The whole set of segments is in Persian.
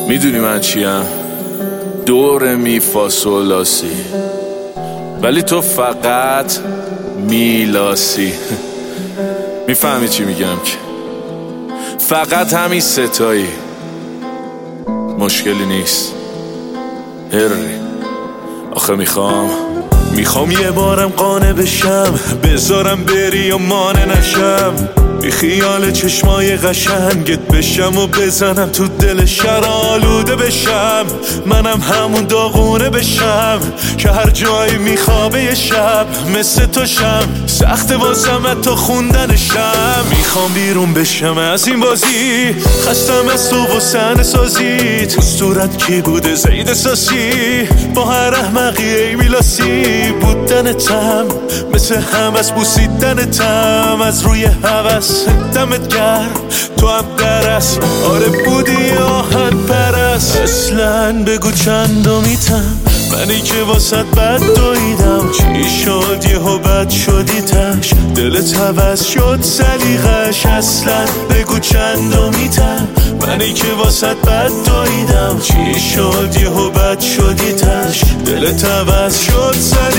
میدونی من چیم؟ دور می فا sol لا سی، ولی تو فقط میلاسی. میفهمی چی میگم که فقط همین ستایی، مشکلی نیست. هری آخه میخوام یه بارم قانع بشم، بذارم بری و مانع نشم، بی خیال چشمای قشنگت بشم و بزنم تو دل شهر آلوده بشم. منم همون داغونه بشم که هر جایی میخوابه یه شب مثل تو شم. سخت واسم تا خوندنشم، میخوام بیرون بشم از این بازی، خستم از تو و صحنه سازی. تو صورت کی بوده زید ساسی، با هر احمقی ای میلاسی. بودنتم مثل همس، بوسیدنتم از روی هوس. دمت گرم تو هم درست، آره بودی آهن پرست. اصلا بگو چندمیتم منی که واسط بد دویدم. چی شد یهو بد شدی تش، دلت هوس شد سلیقش. اصلا بگو چندمیتم منی که واسط بد دویدم. چی شد یهو بد شدی تش، دلت هوس شد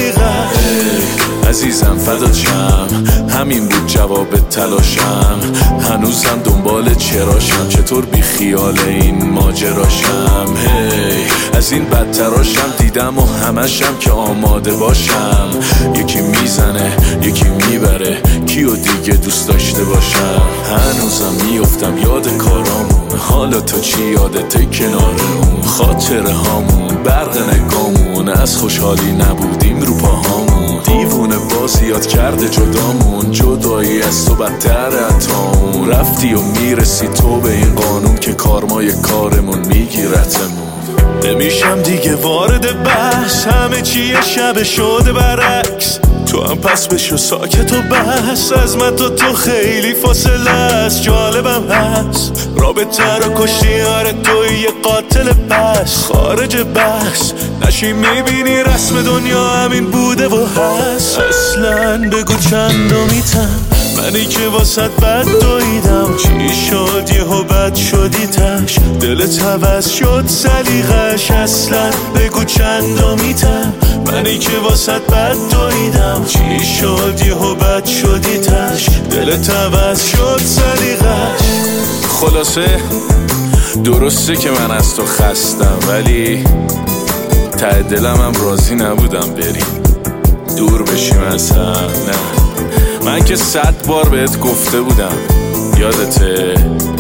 سلیقش. عزیزم فدات شم، همین بود جواب تلاشم. هنوزم دنبال چراشم، چطور بی خیال این ماجراشم. هی از این بدتراشم دیدم و همشم که آماده باشم. یکی میزنه یکی میبره، کیو دیگه دوست داشته باشم. هنوزم میافتم یاد کارامون، حالا تو چی یادته کنارمون؟ خاطره هامون برق نگامون، از خوشحالی نبودیم رو پاهامون. دیوونه باز یاد کرده جدامون، جدایی از تو بدتر عطامون. رفتی و میرسی تو به این قانون که کارمای کارمون میگیرتمون. نمیشم دیگه وارد بحث، همه چیه شب شده برعکس. تو هم پس بشو ساکت و بس، از من تو خیلی فاصله است. جالبم هست رابطه رو کشتی، آره توی یه قاتل پس. خارج بحث نشی میبینی رسم دنیا همین بوده و هست. اصلا بگو چندمیتم منی که واسط بد دویدم. چی شد یهو بد شدی تش، دلت هوس شد سلیقش. اصلا بگو چندمیتم منی که واسط بد دویدم. چی شد یهو بد شدی تش، دلت هوس شد سلیقش. خلاصه درسته که من از تو خستم، ولی ته دلم هم راضی نبودم بریم دور بشیم از هم. نه من که 100 بار بهت گفته بودم، یادته؟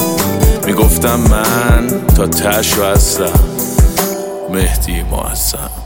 میگفتم من تا ته‌شو هستم. مهدی معظم.